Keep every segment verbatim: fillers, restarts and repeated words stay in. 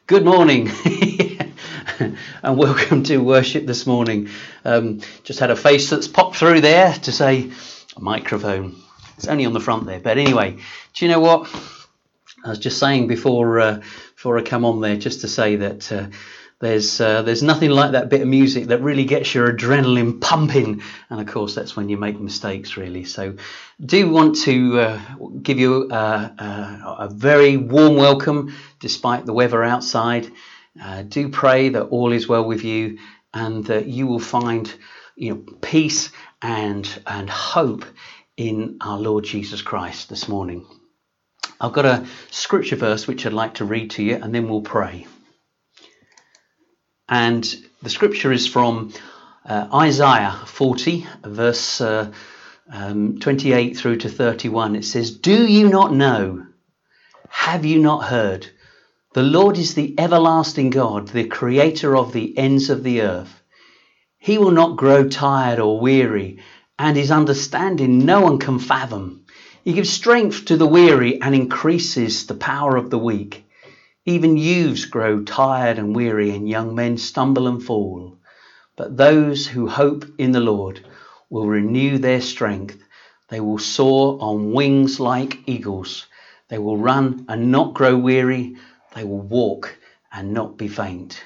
Good morning and welcome to worship this morning. Um, just had a face that's popped through there to say a microphone. It's only on the front there, but anyway, do you know what? I was just saying before uh, before I come on there, just to say that uh, there's uh, there's nothing like that bit of music that really gets your adrenaline pumping, and of course that's when you make mistakes, really. So do want to uh, give you uh, uh, a very warm welcome despite the weather outside. Uh, do pray that all is well with you and that you will find, you know, peace and and hope in our Lord Jesus Christ this morning. I've got a scripture verse which I'd like to read to you, and then we'll pray. And the scripture is from uh, Isaiah forty, verse uh, um, twenty-eight through to thirty-one. It says, "Do you not know? Have you not heard? The Lord is the everlasting God, the creator of the ends of the earth. He will not grow tired or weary, and his understanding no one can fathom. He gives strength to the weary and increases the power of the weak. Even youths grow tired and weary, and young men stumble and fall. But those who hope in the Lord will renew their strength. They will soar on wings like eagles. They will run and not grow weary. They will walk and not be faint."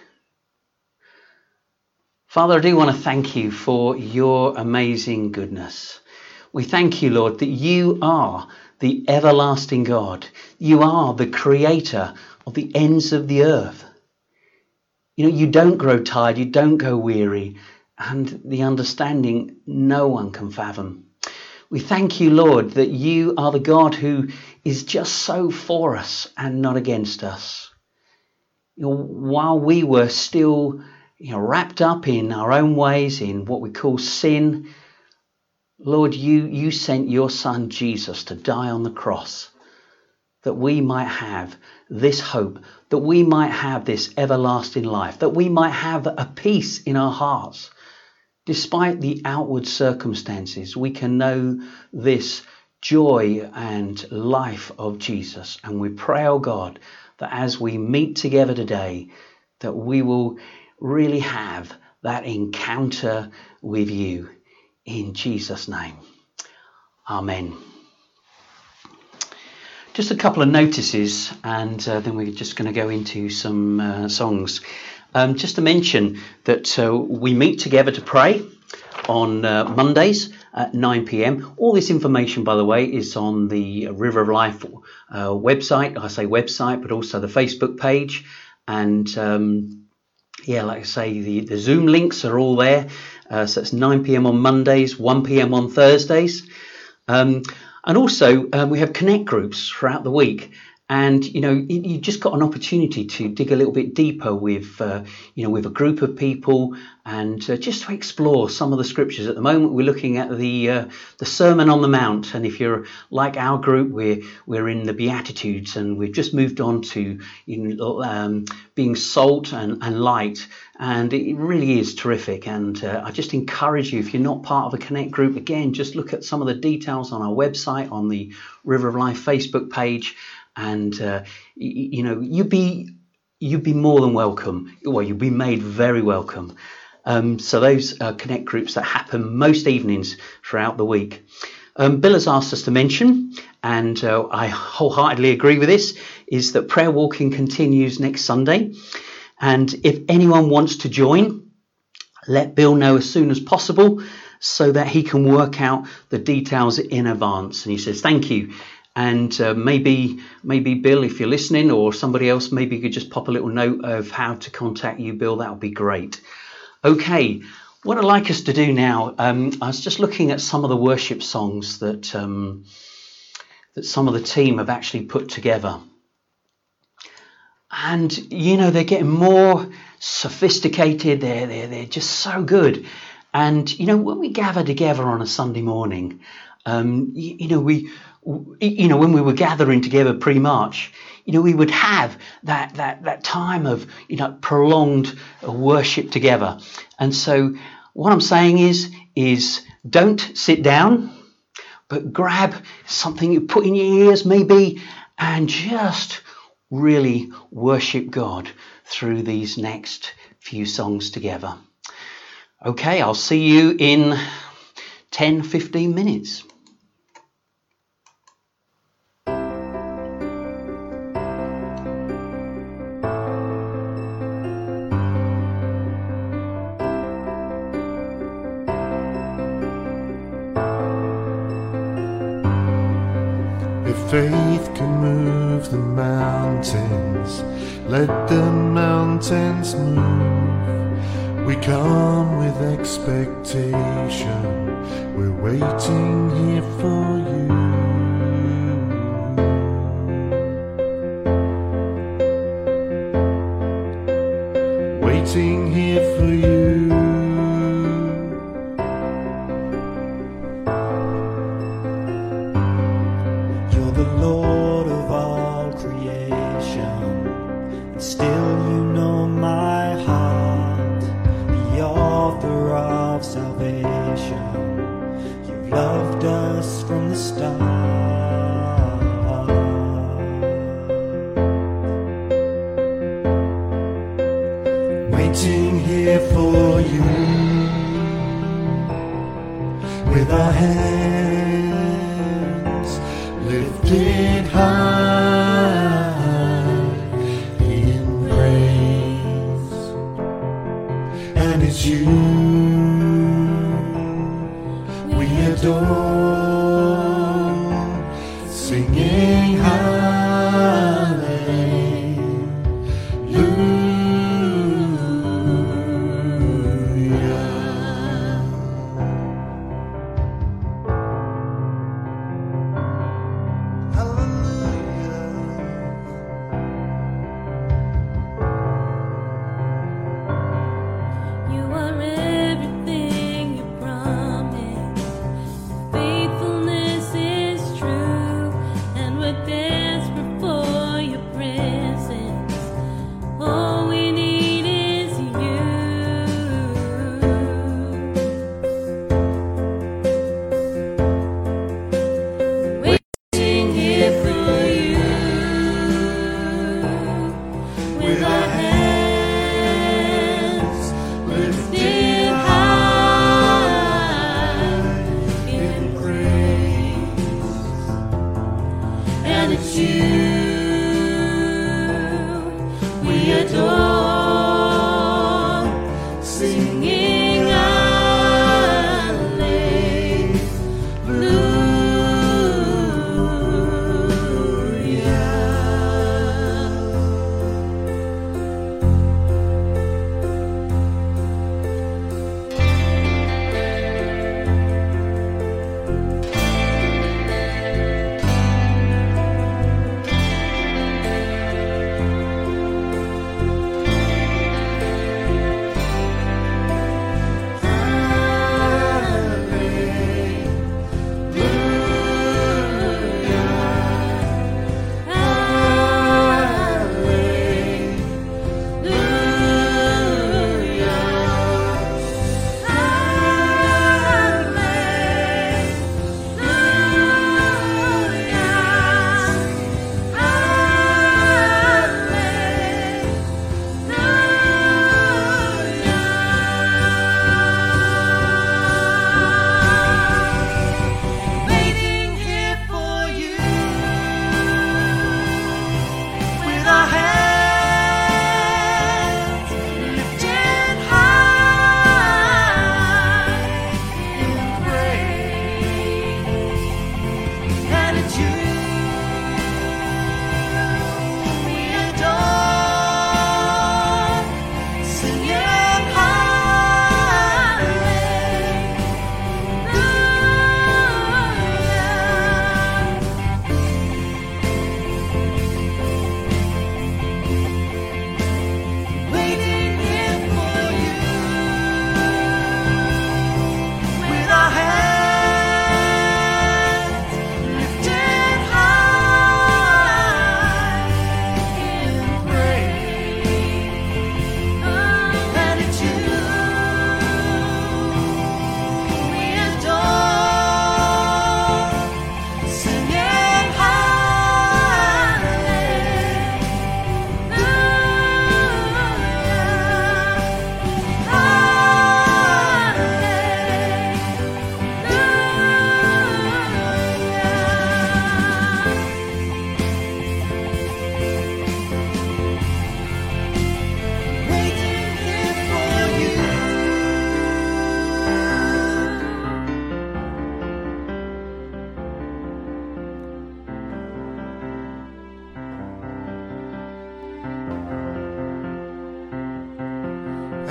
Father, I do want to thank you for your amazing goodness. We thank you, Lord, that you are the everlasting God. You are the creator of the ends of the earth. You know, you don't grow tired, you don't go weary, and the understanding no one can fathom. We thank you, Lord, that you are the God who is just so for us and not against us. You know, while we were still, you know, wrapped up in our own ways, in what we call sin, Lord, you, you sent your son Jesus to die on the cross that we might have this hope, that we might have this everlasting life, that we might have a peace in our hearts. Despite the outward circumstances, we can know this joy and life of Jesus. And we pray, oh God, that as we meet together today, that we will really have that encounter with you. In Jesus' name. Amen. Just a couple of notices, and uh, then we're just going to go into some uh, songs. Um, just to mention that uh, we meet together to pray on uh, Mondays at nine p.m. All this information, by the way, is on the River of Life uh, website. I say website, but also the Facebook page. And um, yeah, like I say, the, the Zoom links are all there. Uh, so it's nine p.m. on Mondays, one p.m. on Thursdays. Um, and also um, we have connect groups throughout the week. And, you know, you, you just got an opportunity to dig a little bit deeper with, uh, you know, with a group of people and uh, just to explore some of the scriptures. At the moment, we're looking at the uh, the Sermon on the Mount. And if you're like our group, we're we're in the Beatitudes, and we've just moved on to, you know, um, being salt and, and light. And it really is terrific. And uh, I just encourage you, if you're not part of a Connect group, again, just look at some of the details on our website, on the River of Life Facebook page. And, uh, you, you know, you'd be, you'd be more than welcome. Well, you'd be made very welcome. Um, so those uh, Connect groups that happen most evenings throughout the week. Um, Bill has asked us to mention, and uh, I wholeheartedly agree with this, is that prayer walking continues next Sunday. And if anyone wants to join, let Bill know as soon as possible so that he can work out the details in advance. And he says, thank you. And uh, maybe, maybe Bill, if you're listening, or somebody else, maybe you could just pop a little note of how to contact you, Bill. That would be great. Okay, what I'd like us to do now, um, I was just looking at some of the worship songs that um, that some of the team have actually put together. And, you know, they're getting more sophisticated. They're, they're, they're just so good. And, you know, when we gather together on a Sunday morning, um, you, you know, we... You know, when we were gathering together pre-March, you know, we would have that that that time of, you know, prolonged worship together. And so what I'm saying is, is don't sit down, but grab something you put in your ears maybe and just really worship God through these next few songs together. Okay, I'll see you in ten, fifteen minutes. If faith can move the mountains, let the mountains move. We come with expectation, we're waiting here for you. Waiting here for you. The Lord of all creation, and still you know my heart, the author of salvation. You've loved us from the start. Waiting here for you, with our hands lifted high in praise, and it's you we adore, singing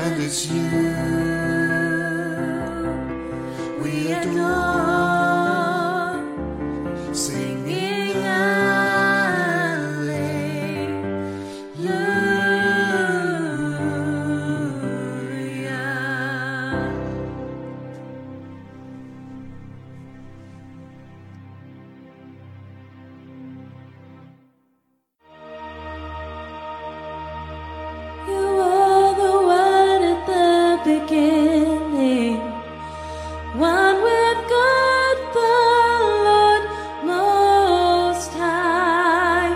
and it's you we adore, singing beginning, one with God the Lord Most High.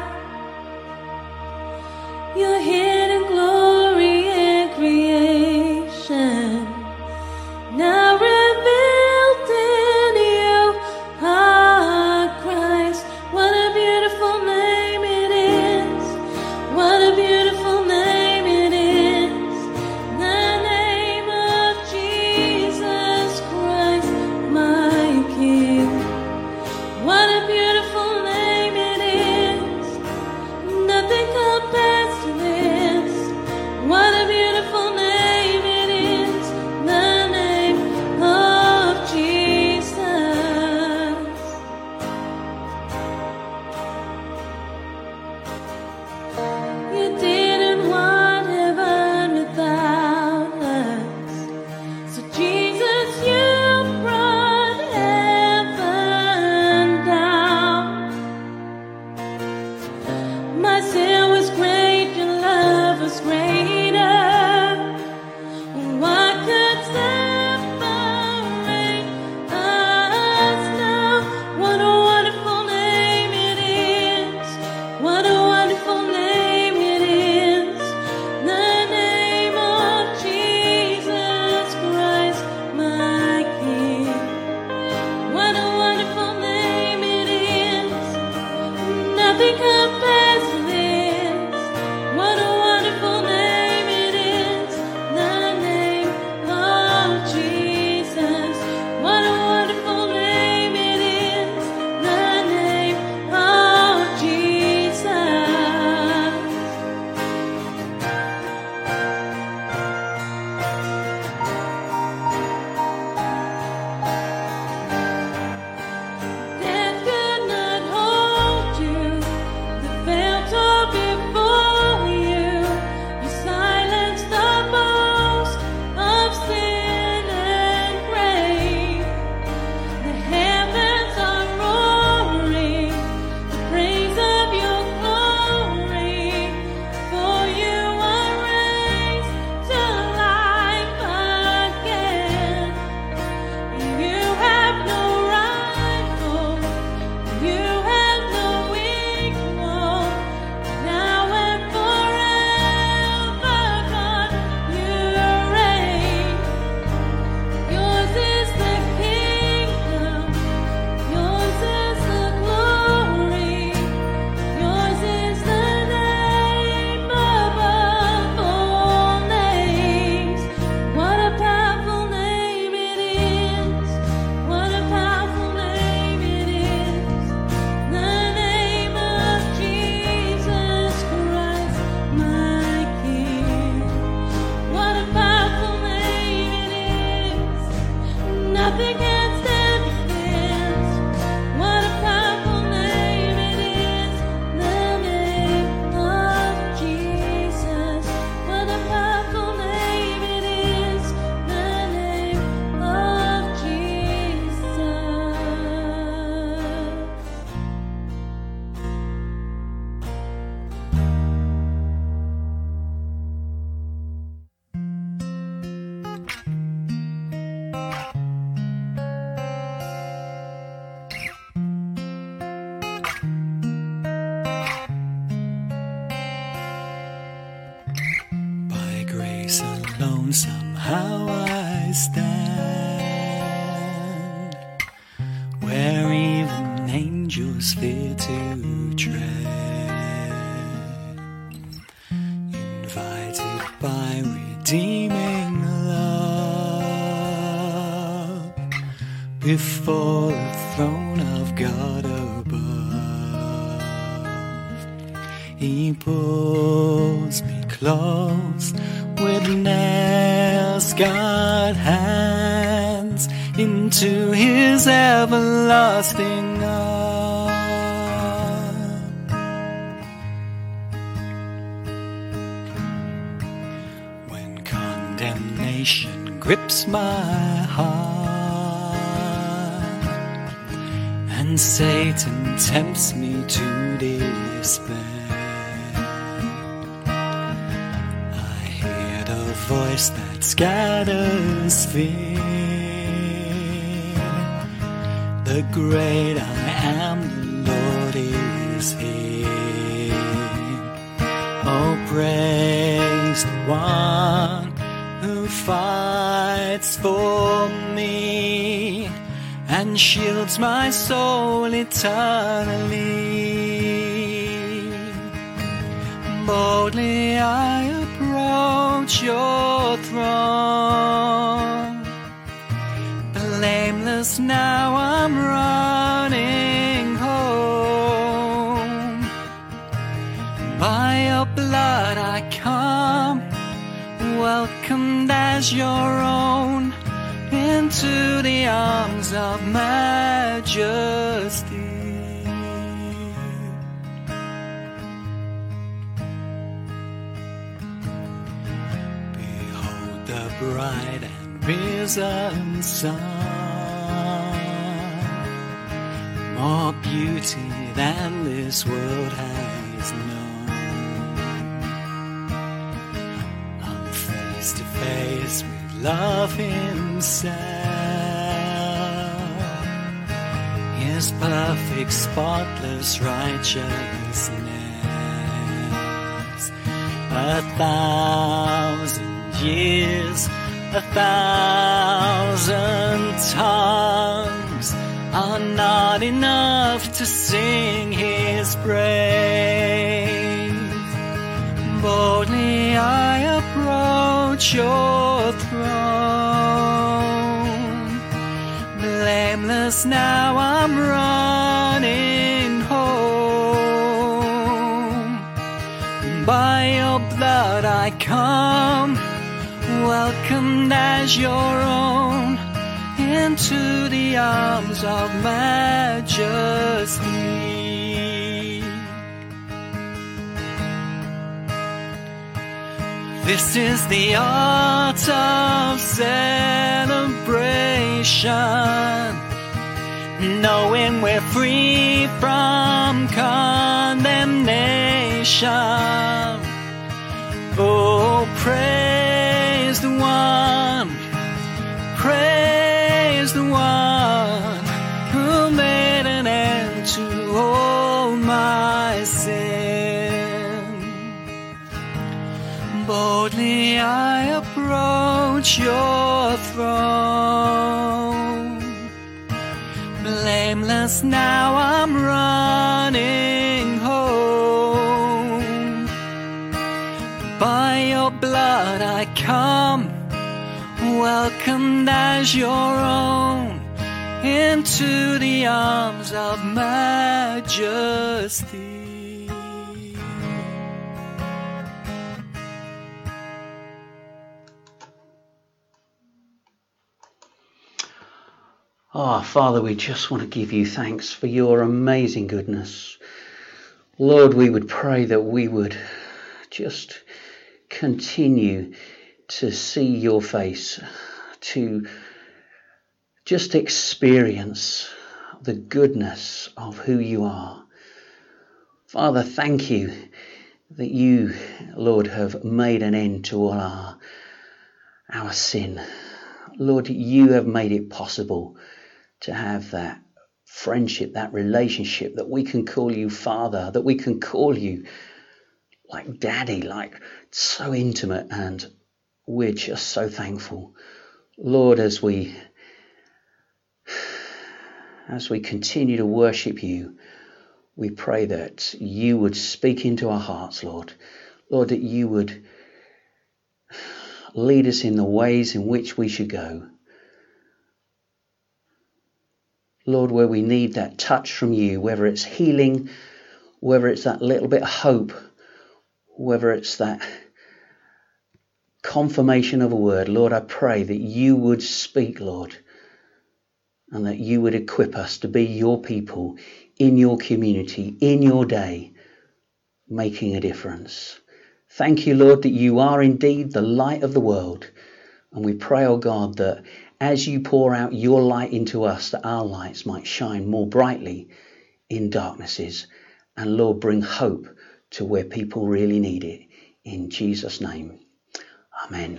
Your hidden glory in creation, now revealed in you are Christ. What a beautiful name it is! What a beautiful name it is! What a beautiful name it is. Nothing compares to this. What a beautiful name it is. The name of Jesus. You didn't want heaven without us. So Jesus, you brought heaven down. My sin was great, your love was greater. What could separate us now? What a wonderful name it is. What a wonderful name it is. The name of Jesus Christ, my King. What a wonderful name it is. Nothing compares to this. What a wonderful name it is. The name of Jesus. What a wonderful name it is. The name of Jesus. Death could not hold you. The veil tore before you. You silenced the boast of sin and grave. The heavens are roaring the praise of your glory. For you are raised to life again. You have no rival. You have no equal. Now and forever, God, you reign. Yours is the kingdom. Yours is the glory. Yours is the name above all names. What a powerful name it is. What a powerful name it is. The name of Jesus Christ, my King. What a powerful name it is. Nothing can stand against. What a powerful name it is. The name of Jesus. What a powerful name it is. The name of Jesus. By grace alone somehow I stand, where even angels fear to tread, invited by redeeming love before the throne of God above. He pulls me close with never He's got hands into his everlasting arms. When condemnation grips my heart and Satan tempts me to despair, voice that scatters fear. The great I am, the Lord is here. Oh, praise the one who fights for me and shields my soul eternally. Boldly I approach your throne. Blameless now I'm running home. By your blood I come, welcomed as your own, into the arms of majesty. Bright and risen sun, more beauty than this world has known. I'm face to face with love himself, his perfect spotless righteousness. A thousand years, a thousand tongues are not enough to sing his praise. Boldly I approach your throne. Blameless now I'm running home. By your blood I come, welcomed as your own, into the arms of majesty. This is the art of celebration, knowing we're free from condemnation. Oh, praise the one, praise the one who made an end to all my sin. Boldly I approach your throne. Blameless now I'm running home. By your blood I come, welcomed as your own, into the arms of majesty. Ah, oh, Father, we just want to give you thanks for your amazing goodness. Lord, we would pray that we would just continue to see your face, to just experience the goodness of who you are. Father, thank you that you, Lord, have made an end to all our, our sin. Lord, you have made it possible to have that friendship, that relationship, that we can call you Father, that we can call you like Daddy, like so intimate, and we're just so thankful. Lord, as we as we continue to worship you, we pray that you would speak into our hearts, Lord. Lord, that you would lead us in the ways in which we should go. Lord, where we need that touch from you, whether it's healing, whether it's that little bit of hope, whether it's that confirmation of a word, Lord, I pray that you would speak, Lord, and that you would equip us to be your people in your community, in your day, making a difference. Thank you, Lord, that you are indeed the light of the world. And we pray, oh God, that as you pour out your light into us, that our lights might shine more brightly in darknesses. And Lord, bring hope to where people really need it. In Jesus' name, amen.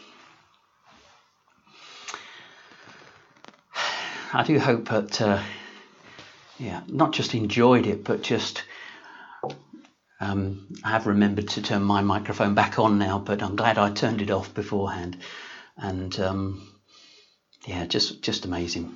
I do hope that, uh, yeah, not just enjoyed it, but just um, I have remembered to turn my microphone back on now, but I'm glad I turned it off beforehand. And um, yeah, just just amazing.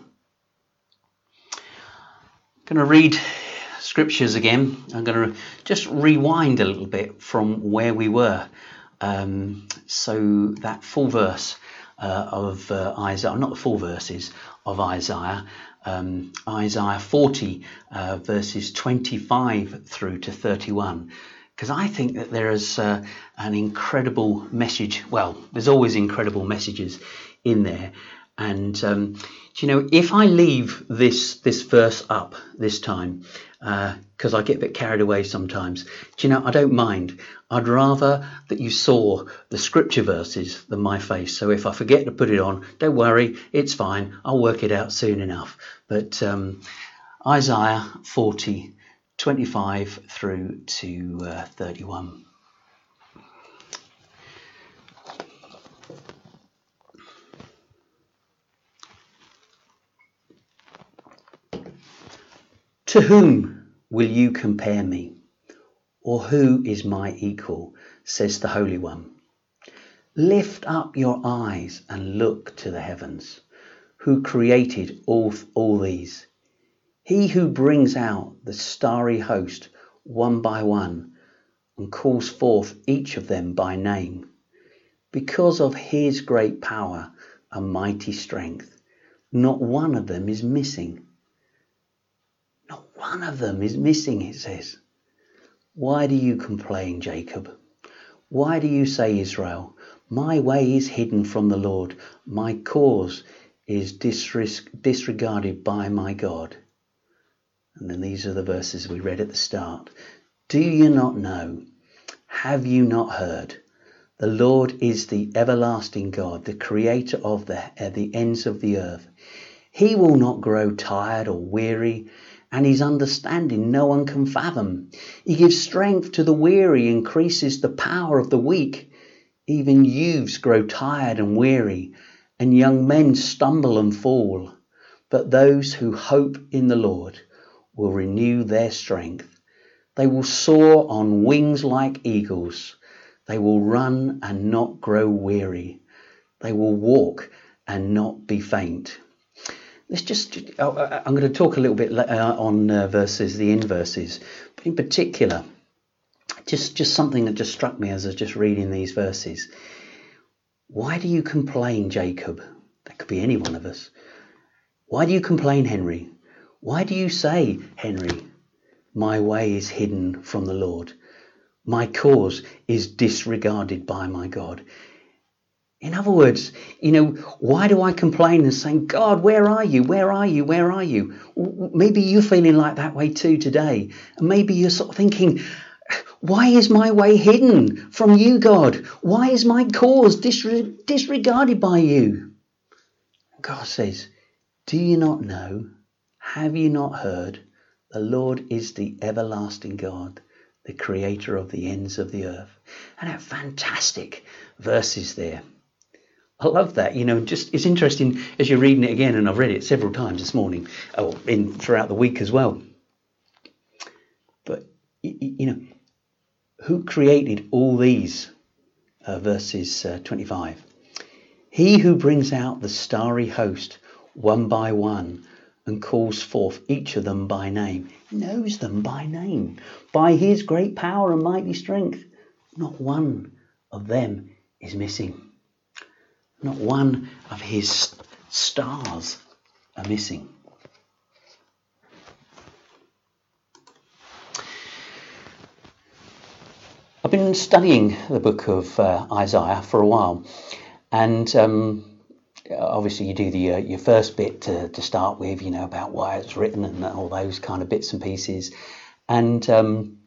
I'm going to read scriptures again. I'm going to just rewind a little bit from where we were. Um, so that full verse uh, of uh, Isaiah, not the full verses of Isaiah, um, Isaiah forty, uh, verses twenty-five through to thirty-one. Because I think that there is uh, an incredible message. Well, there's always incredible messages in there. And, um, do you know, if I leave this this verse up this time, because uh, I get a bit carried away sometimes, do you know, I don't mind. I'd rather that you saw the scripture verses than my face. So if I forget to put it on, don't worry, it's fine. I'll work it out soon enough. But um, Isaiah forty, twenty-five through to uh, thirty-one. To whom will you compare me? Or who is my equal? Says the Holy One. Lift up your eyes and look to the heavens. Who created all, all these? He who brings out the starry host one by one and calls forth each of them by name. Because of his great power and mighty strength, not one of them is missing. Not one of them is missing, it says. Why do you complain, Jacob? Why do you say, Israel, my way is hidden from the Lord, my cause is disregarded by my God? And then these are the verses we read at the start. Do you not know? Have you not heard? The Lord is the everlasting God, the creator of the, uh, the ends of the earth. He will not grow tired or weary, and his understanding no one can fathom. He gives strength to the weary, increases the power of the weak. Even youths grow tired and weary, and young men stumble and fall. But those who hope in the Lord will renew their strength. They will soar on wings like eagles. They will run and not grow weary. They will walk and not be faint. Let's just, I'm going to talk a little bit uh, on uh, verses, the in verses, but in particular, just, just something that just struck me as I was just reading these verses. Why do you complain, Jacob? That could be any one of us. Why do you complain, Henry? Why do you say, Henry, my way is hidden from the Lord? My cause is disregarded by my God. In other words, you know, why do I complain and saying, God, where are you? Where are you? Where are you? Maybe you're feeling like that way too today. And maybe you're sort of thinking, why is my way hidden from you, God? Why is my cause disre- disregarded by you? God says, do you not know? Have you not heard? The Lord is the everlasting God, the creator of the ends of the earth. And that fantastic verses there. I love that. You know, just it's interesting as you're reading it again, and I've read it several times this morning, or in throughout the week as well. But you know, who created all these? Uh, verses uh, twenty-five. He who brings out the starry host one by one and calls forth each of them by name. He knows them by name. By his great power and mighty strength, not one of them is missing. Not one of his stars are missing. I've been studying the book of uh, Isaiah for a while, and um, obviously you do the uh, your first bit to, to start with, you know, about why it's written and all those kind of bits and pieces, and um,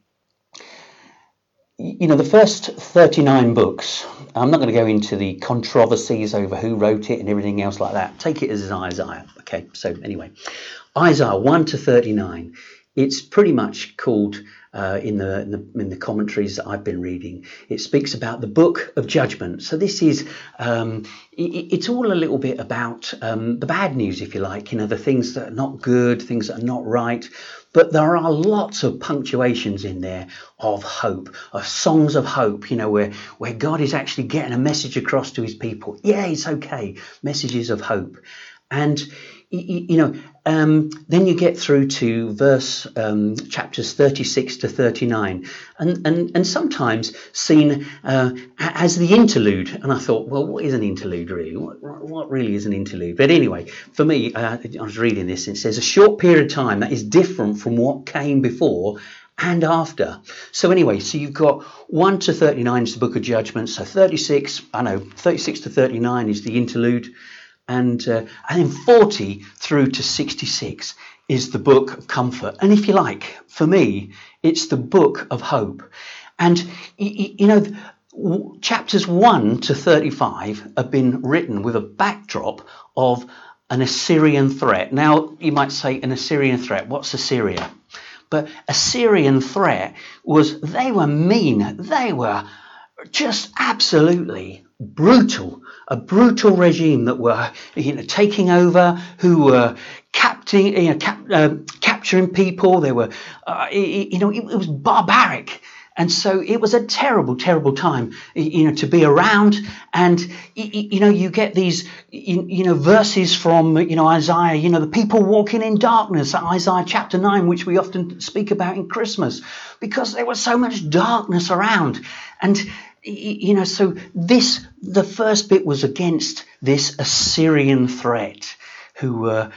you know, the first thirty-nine books, I'm not going to go into the controversies over who wrote it and everything else like that. Take it as Isaiah. Okay, so anyway, Isaiah one to thirty-nine, it's pretty much called, uh, in, the, in the in the commentaries that I've been reading, it speaks about the book of judgment. So this is, um, it, it's all a little bit about um, the bad news, if you like, you know, the things that are not good, things that are not right. But there are lots of punctuations in there of hope, of songs of hope, you know, where, where God is actually getting a message across to his people. Yeah, it's okay. Messages of hope. And, you know, um, then you get through to verse um, chapters thirty-six to thirty-nine, and, and, and sometimes seen uh, as the interlude. And I thought, well, what is an interlude really? What, what really is an interlude? But anyway, for me, uh, I was reading this, and it says a short period of time that is different from what came before and after. So anyway, so you've got one to thirty-nine is the book of judgment. So thirty-six, I know, thirty-six to thirty-nine is the interlude. And, uh, and then forty through to sixty-six is the book of comfort. And if you like, for me, it's the book of hope. And, you, you know, chapters one to thirty-five have been written with a backdrop of an Assyrian threat. Now, you might say an Assyrian threat. What's Assyria? But Assyrian threat was, they were mean. They were just absolutely brutal. A brutal regime that were, you know, taking over, who were capturing, you know, cap, uh, capturing people. They were, uh, you know, it, it was barbaric, and so it was a terrible, terrible time, you know, to be around. And you know, you get these, you know, verses from, you know, Isaiah. You know, the people walking in darkness, Isaiah chapter nine, which we often speak about in Christmas, because there was so much darkness around. And you know, so this, the first bit was against this Assyrian threat, who were,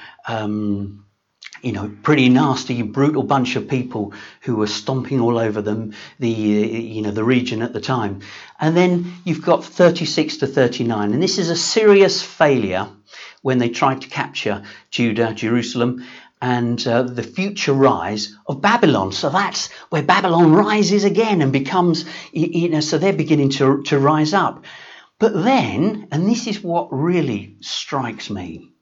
um, you know, pretty nasty, brutal bunch of people who were stomping all over them, the, you know, the region at the time. And then you've got thirty-six to thirty-nine, and this is a serious failure when they tried to capture Judah, Jerusalem, and uh, the future rise of Babylon. So that's where Babylon rises again and becomes, you know, so they're beginning to, to rise up. But then, and this is what really strikes me,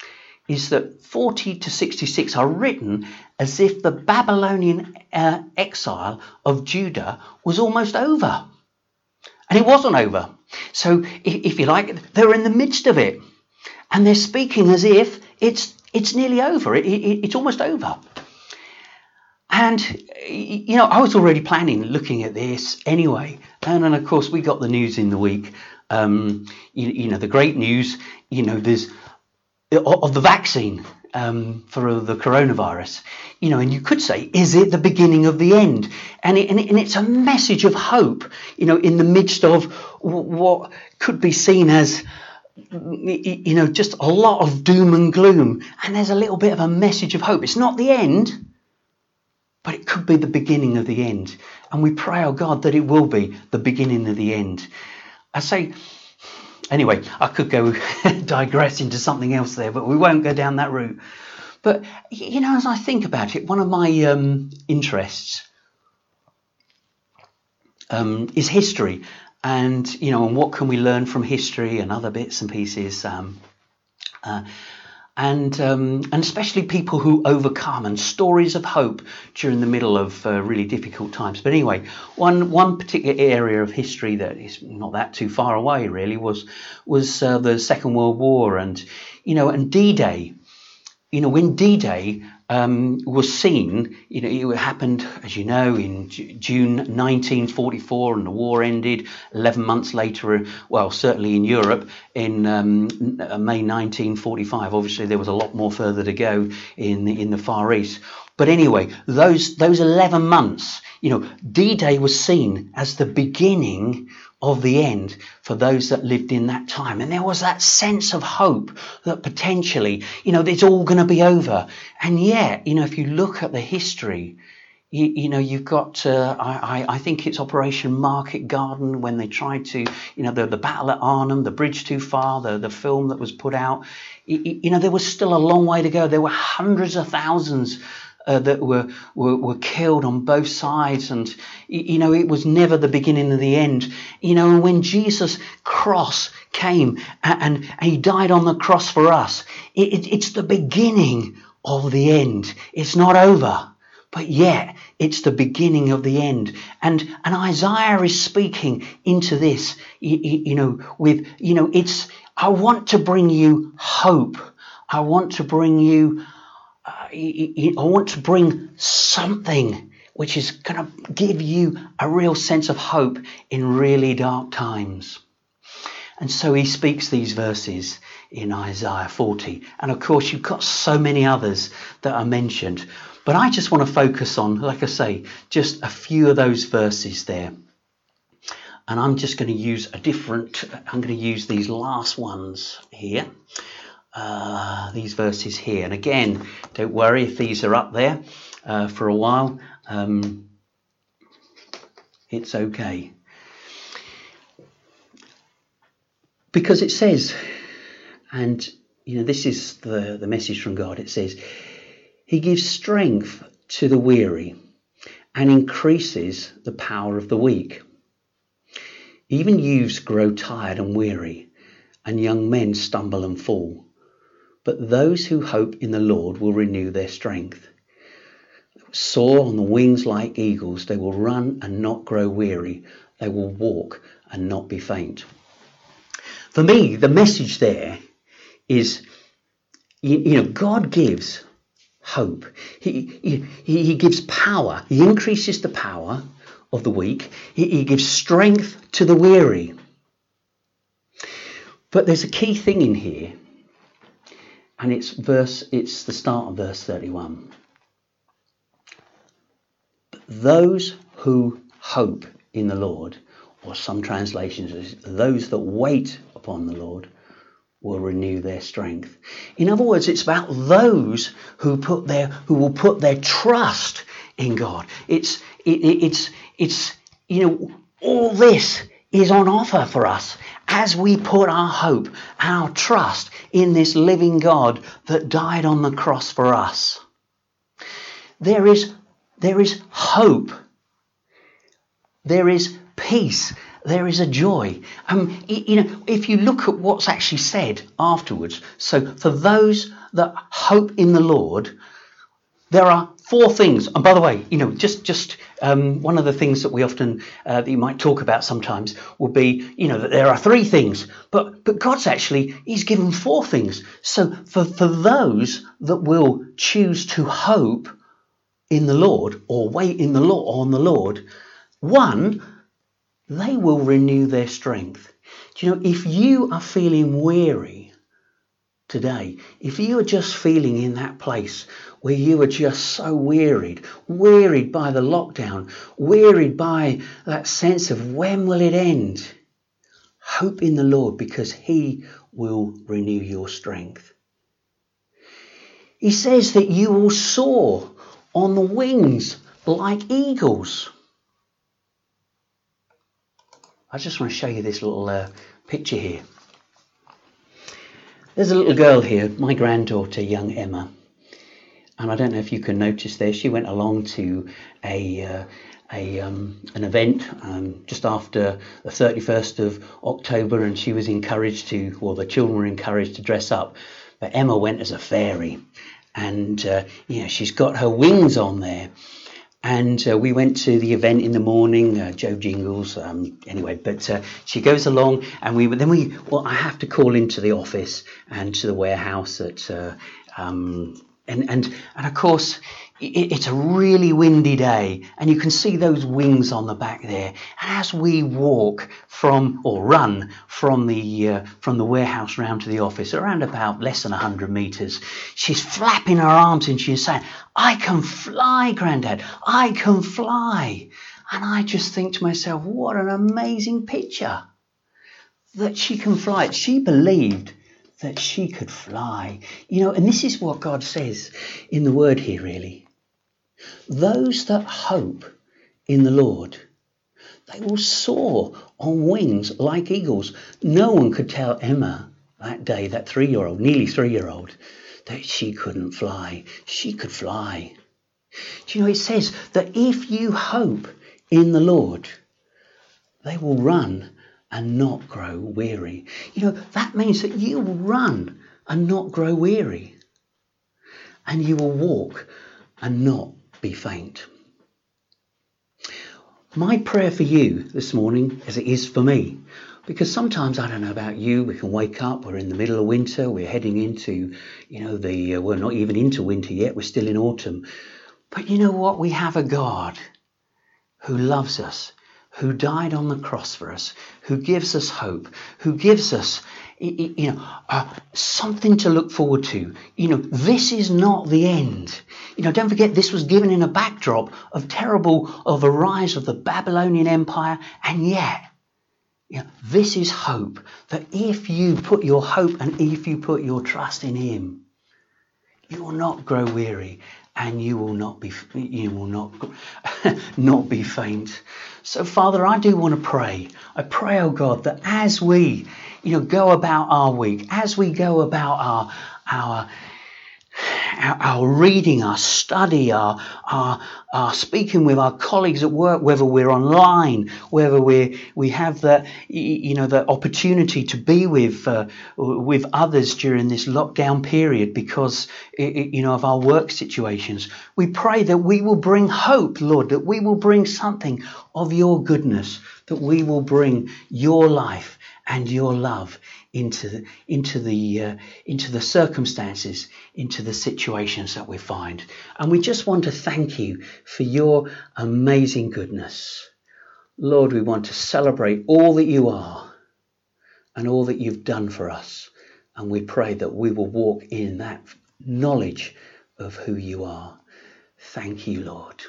is that forty to sixty-six are written as if the Babylonian uh, exile of Judah was almost over. And it wasn't over. So if, if you like, they're in the midst of it. And they're speaking as if it's It's nearly over. It, it, it's almost over. And, you know, I was already planning looking at this anyway. And then, of course, we got the news in the week. Um, you, you know, the great news, you know, there's of the vaccine um, for the coronavirus. You know, and you could say, is it the beginning of the end? And, it, and, it, and it's a message of hope, you know, in the midst of what could be seen as, you know, just a lot of doom and gloom. And there's a little bit of a message of hope. It's not the end, but it could be the beginning of the end. And we pray, oh God, that it will be the beginning of the end. I say, anyway, I could go digress into something else there, but we won't go down that route. But, you know, as I think about it, one of my um, interests um, is history. And, you know, and what can we learn from history and other bits and pieces. Um, uh, and um, and especially people who overcome and stories of hope during the middle of uh, really difficult times. But anyway, one one particular area of history that is not that too far away really was was uh, the Second World War, and you know, and D-Day. You know, when D-Day um, was seen, you know, it happened, as you know, in J- June nineteen forty-four, and the war ended. Eleven months later, well, certainly in Europe, in um, May nineteen forty-five. Obviously, there was a lot more further to go in the, in the Far East. But anyway, those those eleven months, you know, D-Day was seen as the beginning of the end for those that lived in that time. And there was that sense of hope that potentially, you know, it's all going to be over. And yet, you know, if you look at the history, You, you know, you've got, uh, I, I think it's Operation Market Garden, when they tried to, you know, the, the battle at Arnhem, the Bridge Too Far, the, the film that was put out. You, you know, there was still a long way to go. There were hundreds of thousands uh, that were, were were killed on both sides. And, you know, it was never the beginning of the end. You know, and when Jesus' cross came and, and, and he died on the cross for us, it, it, it's the beginning of the end. It's not over. But yet, it's the beginning of the end. And and Isaiah is speaking into this, you, you know, with, you know, it's, I want to bring you hope. I want to bring you, uh, I want to bring something which is going to give you a real sense of hope in really dark times. And so he speaks these verses in Isaiah forty. And of course, you've got so many others that are mentioned. But I just want to focus on, like I say, just a few of those verses there. And I'm just going to use a different, I'm going to use these last ones here. Uh, these verses here. And again, don't worry if these are up there uh, for a while. Um, it's okay. Because it says, and you know, this is the, the message from God. It says, He gives strength to the weary and increases the power of the weak. Even youths grow tired and weary, and young men stumble and fall. But those who hope in the Lord will renew their strength. They will soar on the wings like eagles. They will run and not grow weary. They will walk and not be faint. For me, the message there is, you, you know, God gives hope. He, he, he gives power. He increases the power of the weak. He, he gives strength to the weary. But there's a key thing in here, and it's verse. It's the start of verse thirty-one. Those who hope in the Lord, or some translations, those that wait upon the Lord, will renew their strength. In other words, it's about those who put their who will put their trust in God. It's it, it's it's you know, all this is on offer for us as we put our hope, our trust in this living God that died on the cross for us. There is there is hope. There is peace. There is a joy. Um, you know, if you look at what's actually said afterwards, so for those that hope in the Lord, there are four things. And by the way, you know, just just um, one of the things that we often uh, that you might talk about sometimes will be, you know, that there are three things, but but God's actually He's given four things. So for for those that will choose to hope in the Lord or wait in the Lord on the Lord, one, they will renew their strength. Do you know, if you are feeling weary today, if you are just feeling in that place where you are just so wearied, wearied by the lockdown, wearied by that sense of when will it end, hope in the Lord, because He will renew your strength. He says that you will soar on the wings like eagles. I just want to show you this little uh, picture here. There's a little girl here, my granddaughter, young Emma. And I don't know if you can notice there, she went along to a uh, a um, an event um, just after the thirty-first of October, and she was encouraged to, or the children were encouraged to dress up. But Emma went as a fairy, and uh, you know, she's got her wings on there. And uh, we went to the event in the morning, uh, Joe Jingles, um, anyway, but uh, she goes along, and we then we, well, I have to call into the office and to the warehouse at, uh, um, and, and, and of course, it, it's a really windy day, and you can see those wings on the back there. And as we walk from, or run from the, uh, from the warehouse round to the office, around about less than one hundred metres, she's flapping her arms and she's saying, "I can fly, Grandad, I can fly." And I just think to myself, what an amazing picture that she can fly. She believed that she could fly. You know, and this is what God says in the word here, really. Those that hope in the Lord, they will soar on wings like eagles. No one could tell Emma that day, that three-year-old, nearly three-year-old, that she couldn't fly. She could fly. Do you know, it says that if you hope in the Lord, they will run and not grow weary. You know, that means that you will run and not grow weary. And you will walk and not be faint. My prayer for you this morning, as it is for me, because sometimes, I don't know about you, we can wake up, we're in the middle of winter, we're heading into, you know, the, uh, we're not even into winter yet, we're still in autumn. But you know what? We have a God who loves us, who died on the cross for us, who gives us hope, who gives us, you know, uh, something to look forward to. You know, this is not the end. You know, don't forget, this was given in a backdrop of terrible, of a rise of the Babylonian Empire, and yet, you know, this is hope, that if you put your hope and if you put your trust in him, you will not grow weary. And you will not be, you will not, not be faint. So, Father, I do want to pray. I pray, oh God, that as we, you know, go about our week, as we go about our, our, our, our reading, our study, our, our, our speaking with our colleagues at work, whether we're online, whether we we have the, you know, the opportunity to be with uh, with others during this lockdown period because, you know, of our work situations. We pray that we will bring hope, Lord, that we will bring something of your goodness, that we will bring your life and your love into the, into the uh, into the circumstances, into the situations that we find. And we just want to thank you for your amazing goodness. Lord, we want to celebrate all that you are and all that you've done for us. And we pray that we will walk in that knowledge of who you are. Thank you, Lord.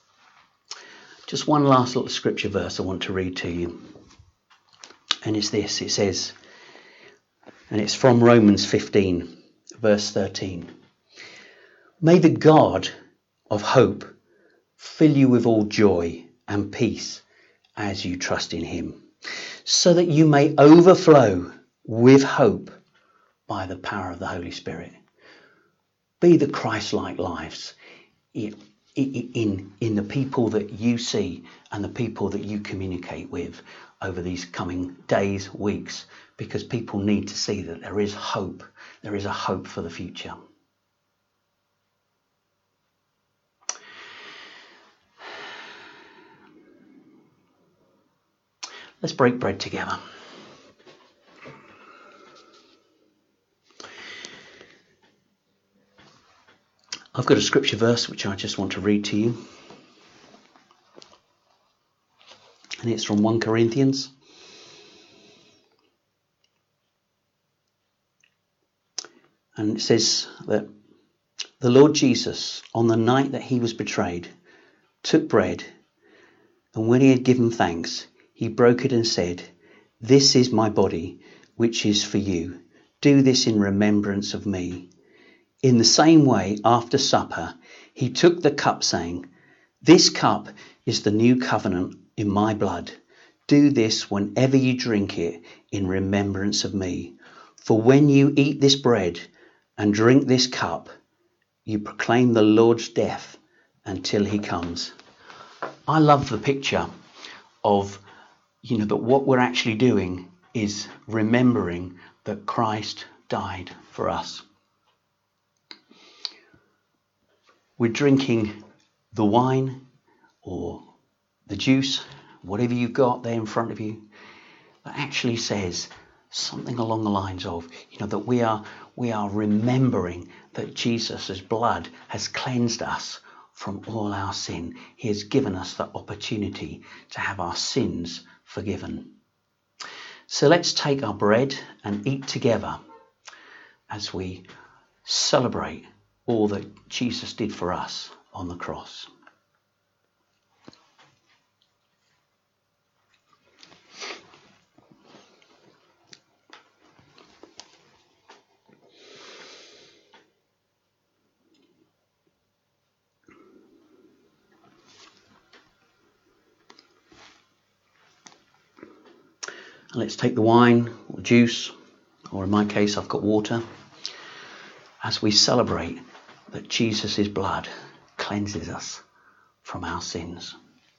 Just one last little scripture verse I want to read to you. And it's this, it says, and it's from Romans fifteen, verse thirteen. May the God of hope fill you with all joy and peace as you trust in him, so that you may overflow with hope by the power of the Holy Spirit. Be the Christ-like lives in, in, in the people that you see and the people that you communicate with over these coming days, weeks, because people need to see that there is hope. There is a hope for the future. Let's break bread together. I've got a scripture verse which I just want to read to you. And it's from First Corinthians. And it says that the Lord Jesus, on the night that he was betrayed, took bread, and when he had given thanks, he broke it and said, "This is my body, which is for you. Do this in remembrance of me." In the same way, after supper, he took the cup, saying, "This cup is the new covenant in my blood. Do this whenever you drink it in remembrance of me. For when you eat this bread and drink this cup, you proclaim the Lord's death until he comes." I love the picture of, you know, that what we're actually doing is remembering that Christ died for us. We're drinking the wine or the juice, whatever you've got there in front of you, that actually says something along the lines of, you know, that we are we are remembering that Jesus' blood has cleansed us from all our sin. He has given us the opportunity to have our sins forgiven. So let's take our bread and eat together as we celebrate all that Jesus did for us on the cross. let's take the wine or juice, or in my case I've got water, as we celebrate that Jesus' blood cleanses us from our sins.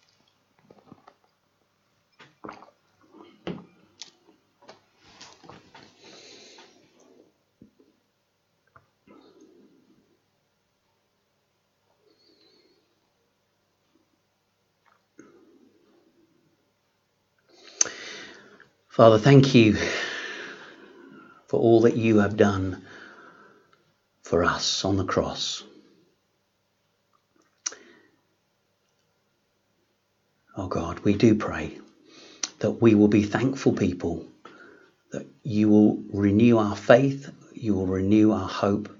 Father, thank you for all that you have done for us on the cross. Oh God, we do pray that we will be thankful people, that you will renew our faith, you will renew our hope,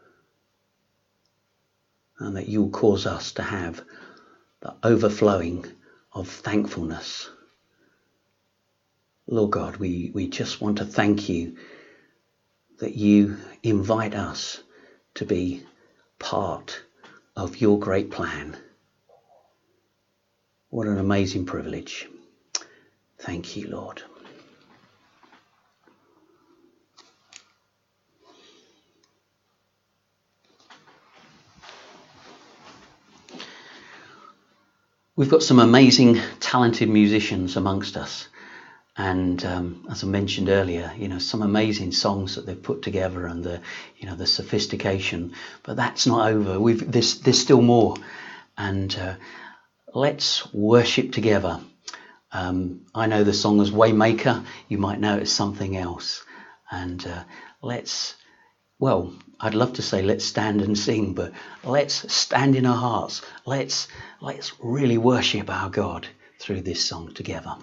and that you will cause us to have the overflowing of thankfulness. Lord God, we, we just want to thank you that you invite us to be part of your great plan. What an amazing privilege. Thank you, Lord. We've got some amazing, talented musicians amongst us. And um, as I mentioned earlier, you know, some amazing songs that they've put together, and the, you know, the sophistication. But that's not over. We've there's there's still more. And uh, let's worship together. Um, I know the song as Waymaker. You might know it as something else. And uh, let's, well, I'd love to say let's stand and sing, but let's stand in our hearts. Let's let's really worship our God through this song together.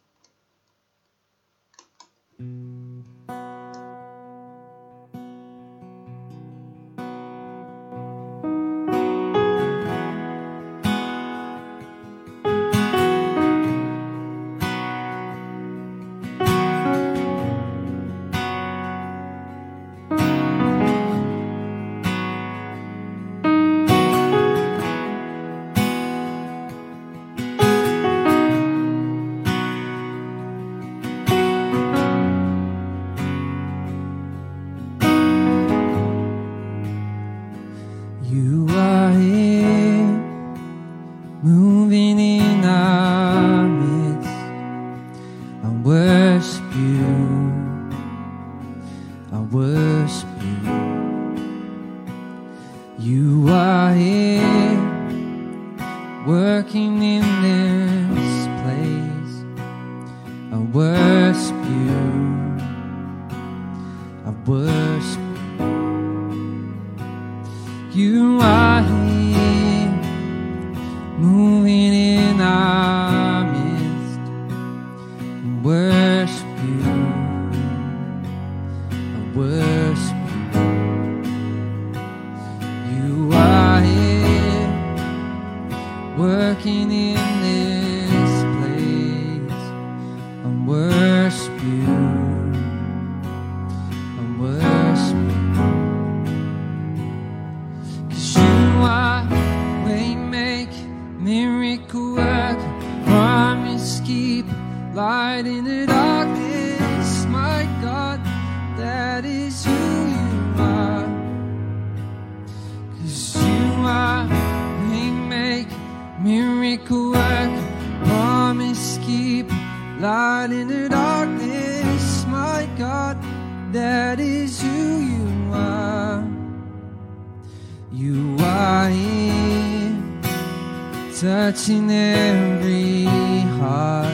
Touching every heart,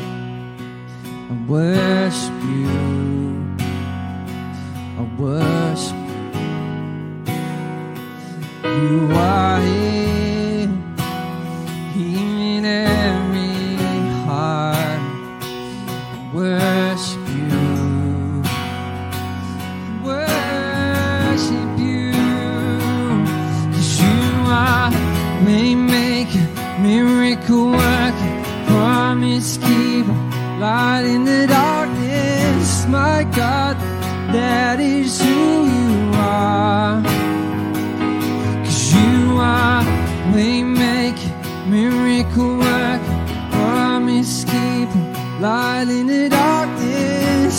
I worship you, I worship you. You are here, healing every heart, I worship you, worship you. 'Cause you are Waymaker, miracle worker, promise keeper, light in the darkness, my God, that is who you are. 'Cause you are Waymaker, miracle worker, promise keeper, light in the darkness,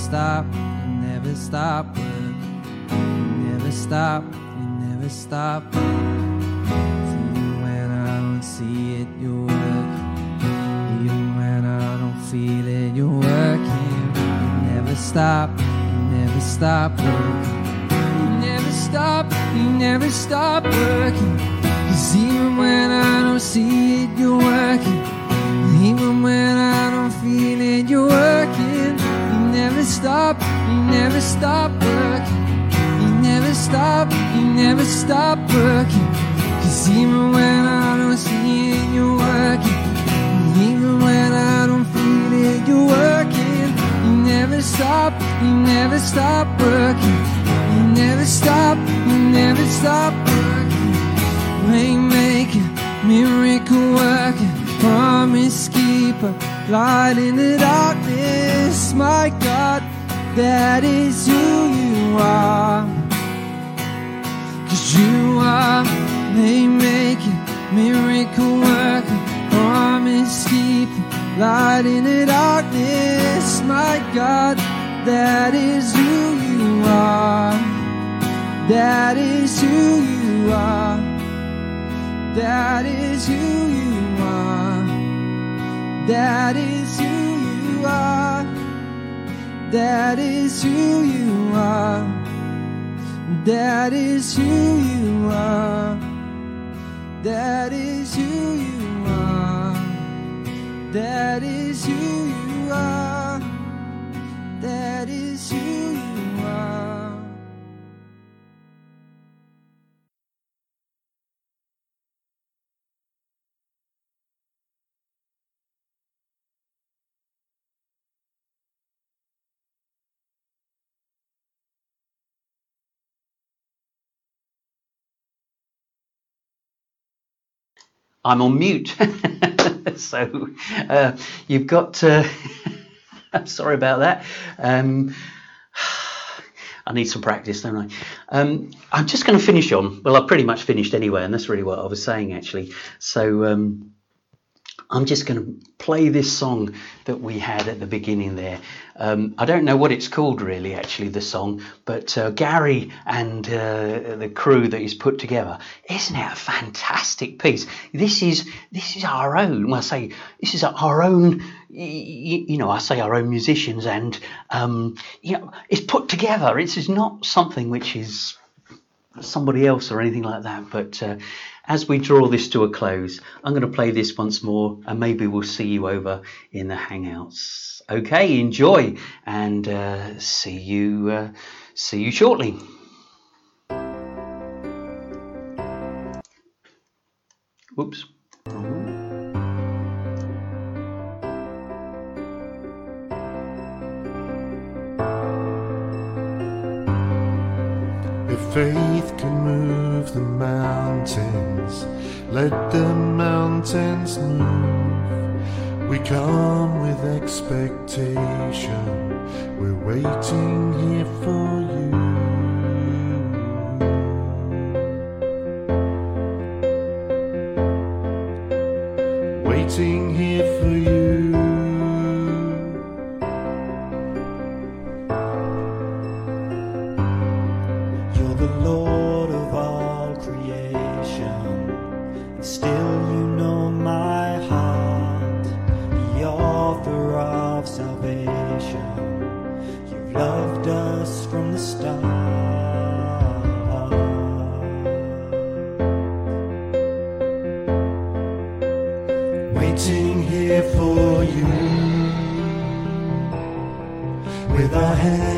stop, you never stop working. You never stop, you never stop. Even when I don't see it, you're working. Even when I don't feel it, you're working. You never stop, you never stop working. You never stop, you never stop working. 'Cause even when I don't see it, you're working. Even when I don't feel it, you're working. You never stop, you never stop working. You never stop, you never stop working. 'Cause even when I don't see it, you're working. Even when I don't feel it, you're working. You never stop, you never stop working. You never stop, you never stop working. Rainmaker, miracle worker, promise keeper, light in the darkness. My God, that is who you are. 'Cause you are Rainmaker, miracle worker, promise keeper, light in the darkness. My God, that is who you are. That is who you are. That is who you are. That is who you are. That is who you are. That is who you are. That is who you are. That is who you are. That is who you are. I'm on mute. So uh, you've got uh, I'm sorry about that. um, I need some practice, don't I? um, I'm just going to finish on, well, I've pretty much finished anyway, and that's really what I was saying actually. So um, I'm just going to play this song that we had at the beginning there. Um, I don't know what it's called really, actually, the song, but uh, Gary and uh, the crew that he's put together, isn't it a fantastic piece? This is this is our own. Well, I say this is our own. You, you know, I say our own musicians, and um, you know, it's put together. It's, it's not something which is somebody else or anything like that, but uh, as we draw this to a close, I'm going to play this once more, and maybe we'll see you over in the Hangouts. Okay, enjoy, and uh, see you uh, see you shortly. Whoops. If faith can move the mountains, let the mountains move. We come with expectation, we're waiting here for you. Waiting here for you. Waiting here for you, with our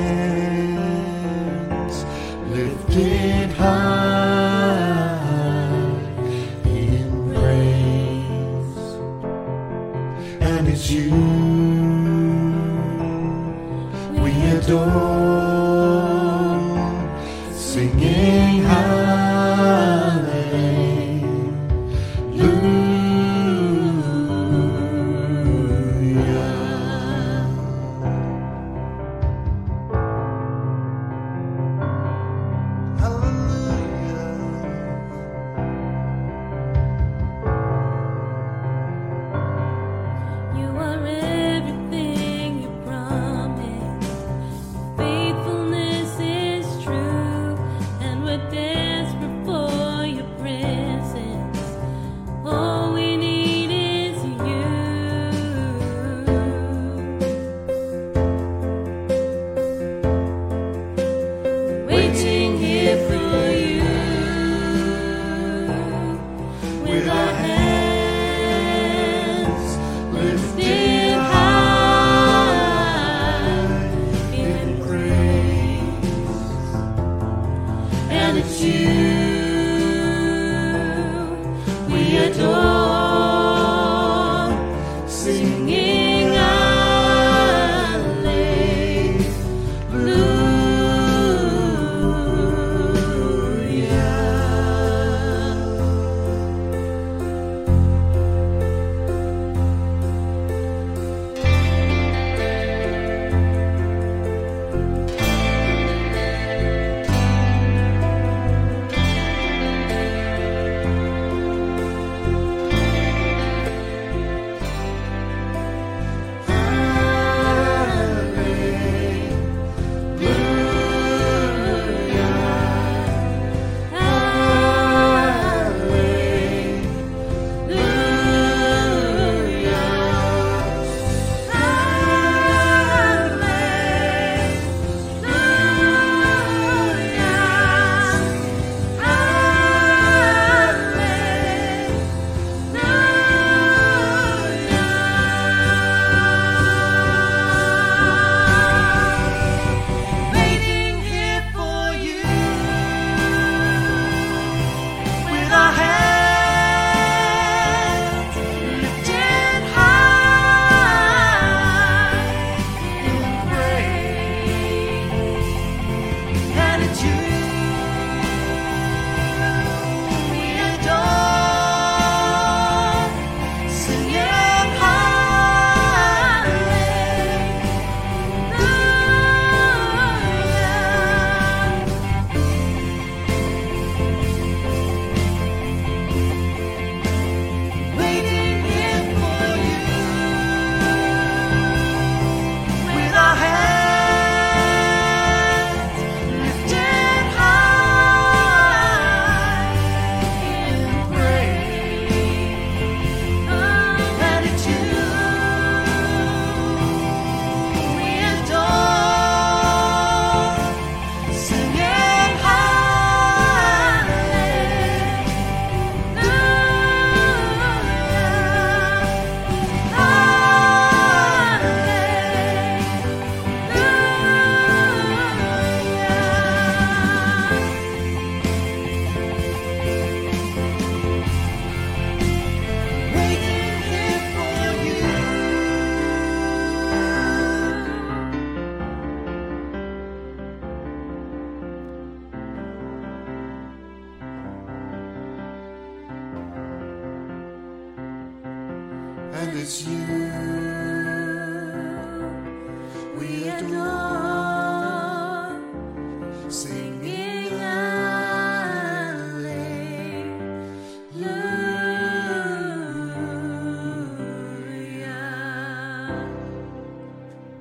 hands lifted high in praise. And it's you we adore.